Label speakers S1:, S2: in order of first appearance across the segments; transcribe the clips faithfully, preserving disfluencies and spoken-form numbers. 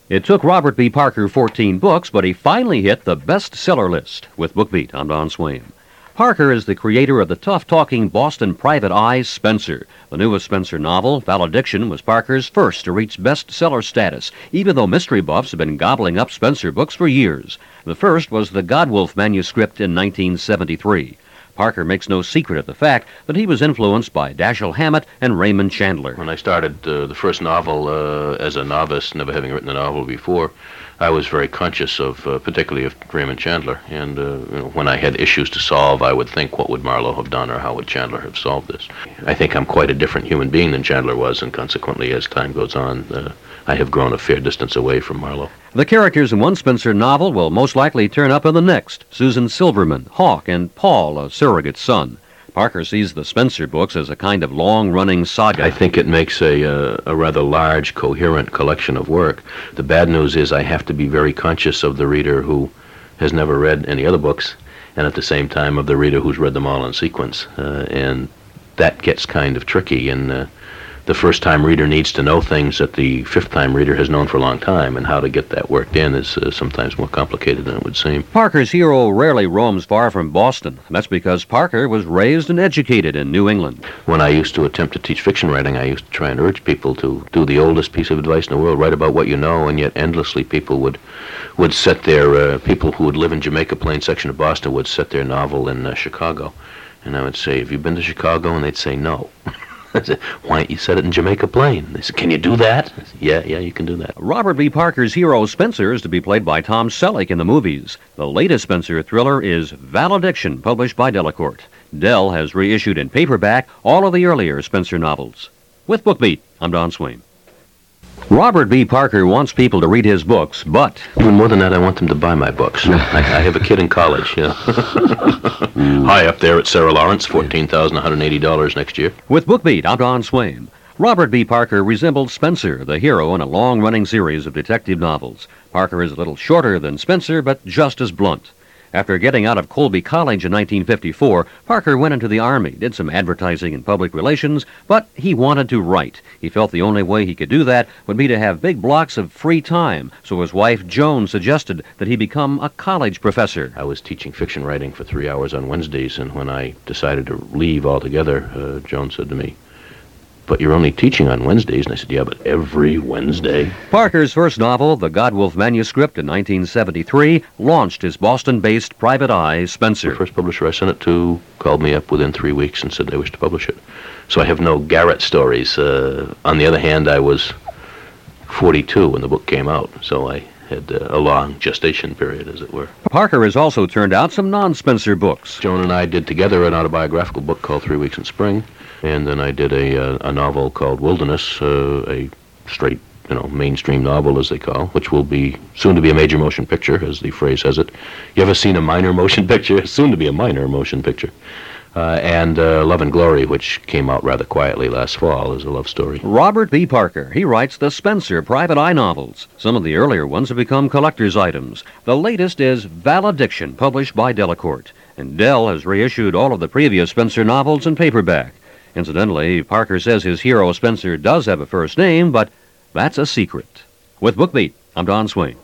S1: It took Robert B. Parker fourteen books, but he finally hit the bestseller list. With BookBeat, I'm Don Swaim. Parker is the creator of the tough-talking Boston private eye, Spencer. The newest Spencer novel, Valediction, was Parker's first to reach bestseller status, even though mystery buffs have been gobbling up Spencer books for years. The first was the Godwulf manuscript in nineteen seventy-three. Parker makes no secret of the fact that he was influenced by Dashiell Hammett and Raymond Chandler.
S2: When I started uh, the first novel uh, as a novice, never having written a novel before, I was very conscious of, uh, particularly of Raymond Chandler. And uh, you know, when I had issues to solve, I would think, what would Marlowe have done, or how would Chandler have solved this? I think I'm quite a different human being than Chandler was, and consequently, as time goes on, uh, I have grown a fair distance away from Marlowe.
S1: The characters in one Spencer novel will most likely turn up in the next. Susan Silverman, Hawk, and Paul, a surrogate son. Parker sees the Spencer books as a kind of long-running saga.
S2: I think it makes a, uh, a rather large, coherent collection of work. The bad news is I have to be very conscious of the reader who has never read any other books, and at the same time of the reader who's read them all in sequence. Uh, and that gets kind of tricky, and uh, the first-time reader needs to know things that the fifth-time reader has known for a long time, and how to get that worked in is uh, sometimes more complicated than it would seem.
S1: Parker's hero rarely roams far from Boston. That's because Parker was raised and educated in New England.
S2: When I used to attempt to teach fiction writing, I used to try and urge people to do the oldest piece of advice in the world, write about what you know, and yet endlessly people would would set their, uh, people who would live in Jamaica Plain section of Boston would set their novel in uh, Chicago. And I would say, have you been to Chicago? And they'd say, no. I said, why don't you set it in Jamaica Plain? They said, can you do that? I said, yeah, yeah, you can do that.
S1: Robert B. Parker's hero Spencer is to be played by Tom Selleck in the movies. The latest Spencer thriller is Valediction, published by Delacorte. Dell has reissued in paperback all of the earlier Spencer novels. With BookBeat, I'm Don Swaim. Robert B. Parker wants people to read his books, but...
S2: Even more than that, I want them to buy my books. I, I have a kid in college, you know. High up there at Sarah Lawrence, fourteen thousand one hundred eighty dollars next year.
S1: With BookBeat, I'm Don Swaim. Robert B. Parker resembled Spencer, the hero in a long-running series of detective novels. Parker is a little shorter than Spencer, but just as blunt. After getting out of Colby College in nineteen fifty-four, Parker went into the Army, did some advertising and public relations, but he wanted to write. He felt the only way he could do that would be to have big blocks of free time, so his wife, Joan, suggested that he become a college professor.
S2: I was teaching fiction writing for three hours on Wednesdays, and when I decided to leave altogether, uh, Joan said to me, but you're only teaching on Wednesdays. And I said, yeah, but every Wednesday.
S1: Parker's first novel, The Godwulf Manuscript in nineteen seventy-three, launched his Boston-based private eye, Spencer.
S2: The first publisher I sent it to called me up within three weeks and said they wished to publish it. So I have no Garrett stories. Uh, on the other hand, I was forty-two when the book came out, so I had uh, a long gestation period, as it were.
S1: Parker has also turned out some non-Spencer books.
S2: Joan and I did together an autobiographical book called Three Weeks in Spring. And then I did a, uh, a novel called Wilderness, uh, a straight, you know, mainstream novel, as they call, which will be soon to be a major motion picture, as the phrase has it. You ever seen a minor motion picture? Soon to be a minor motion picture. Uh, and uh, Love and Glory, which came out rather quietly last fall, is a love story.
S1: Robert B. Parker. He writes the Spencer private eye novels. Some of the earlier ones have become collector's items. The latest is Valediction, published by Delacorte. And Dell has reissued all of the previous Spencer novels in paperback. Incidentally, Parker says his hero Spencer does have a first name, but that's a secret. With BookBeat, I'm Don Swaim.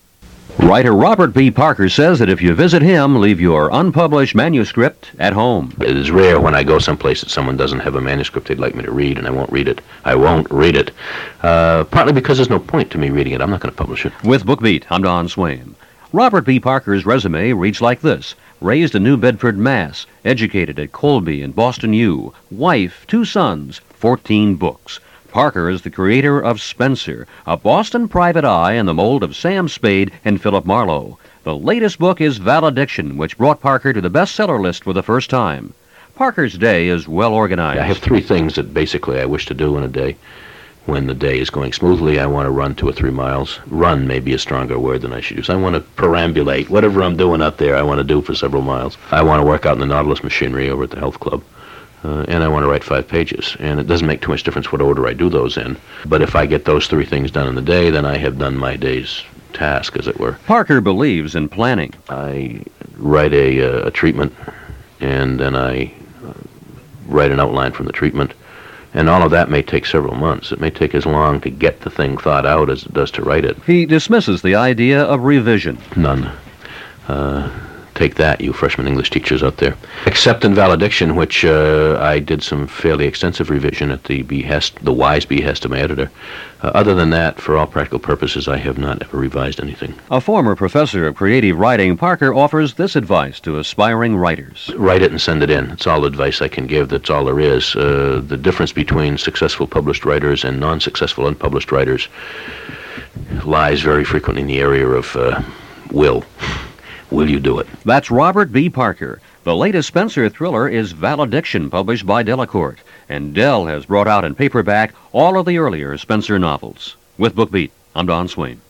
S1: Writer Robert B. Parker says that if you visit him, leave your unpublished manuscript at home.
S2: It is rare when I go someplace that someone doesn't have a manuscript they'd like me to read, and I won't read it. I won't read it. Uh, partly because there's no point to me reading it. I'm not going to publish it.
S1: With BookBeat, I'm Don Swaim. Robert B. Parker's resume reads like this. Raised in New Bedford, Mass. Educated at Colby and Boston U. Wife, two sons, fourteen books. Parker is the creator of Spencer, a Boston private eye in the mold of Sam Spade and Philip Marlowe. The latest book is Valediction, which brought Parker to the bestseller list for the first time. Parker's day is well organized.
S2: I have three things that basically I wish to do in a day. When the day is going smoothly, I want to run two or three miles. Run may be a stronger word than I should use. I want to perambulate. Whatever I'm doing out there, I want to do for several miles. I want to work out in the Nautilus machinery over at the health club. Uh, and I want to write five pages. And it doesn't make too much difference what order I do those in. But if I get those three things done in the day, then I have done my day's task, as it were.
S1: Parker believes in planning.
S2: I write a, uh, a treatment, and then I uh, write an outline from the treatment. And all of that may take several months. It may take as long to get the thing thought out as it does to write it.
S1: He dismisses the idea of revision.
S2: None. Uh, take that, you freshman English teachers out there. Except in valediction, which uh, I did some fairly extensive revision at the behest, the wise behest of my editor. Uh, other than that, for all practical purposes, I have not ever revised anything.
S1: A former professor of creative writing, Parker offers this advice to aspiring writers.
S2: Write it and send it in. It's all advice I can give. That's all there is. Uh, the difference between successful published writers and non-successful unpublished writers lies very frequently in the area of uh, will. Will you do it?
S1: That's Robert B. Parker. The latest Spencer thriller is Valediction, published by Delacorte, and Dell has brought out in paperback all of the earlier Spencer novels. With BookBeat, I'm Don Swain.